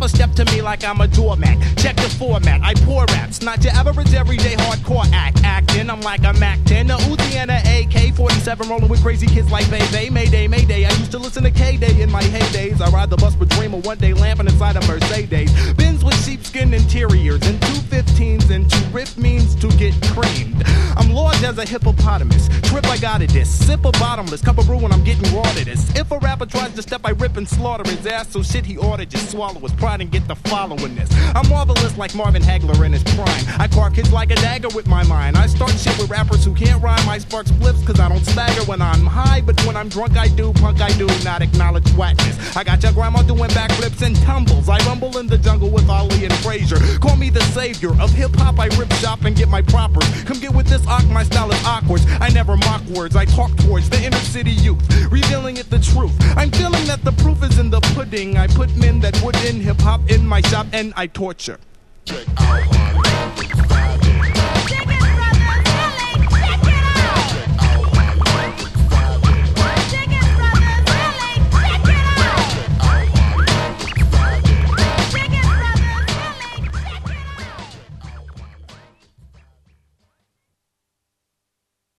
never step to me like I'm a doormat. Check the format, I pour raps. Not your average everyday hardcore acting. I'm like a Mac 10, a Uzi and a AK-47, rolling with crazy kids like Bebe. Mayday, Mayday. I used to listen to K-Day in my heydays. I ride the bus with Dreamer one day, lamping inside a Mercedes. Benz with sheepskin interiors and 215s, and to rip means to get creamed. I'm large as a hippopotamus. Trip, I got it this. Sip a bottomless. Cup of brew when I'm getting raw to this. If a rapper tries to step, I rip and slaughter his ass. So shit, he ought to just swallow his pride and get the following this. I'm marvelous like Marvin Hagler in his prime. I carve kids like a dagger with my mind. I start shit with rappers who can't rhyme. I spark flips cause I don't stagger when I'm high. But when I'm drunk I do, punk I do, not acknowledge whackness. I got your grandma doing backflips and tumbles. I rumble in the jungle with Ali and Frazier. Call me the savior of hip-hop. I rip shop and get my propers. Come get with this my style is awkward. I never mock words, I talk towards the inner city youth, revealing it the truth. I'm feeling that the proof is in the pudding. I put men that would in hip-hop in my shop and I torture. Check out.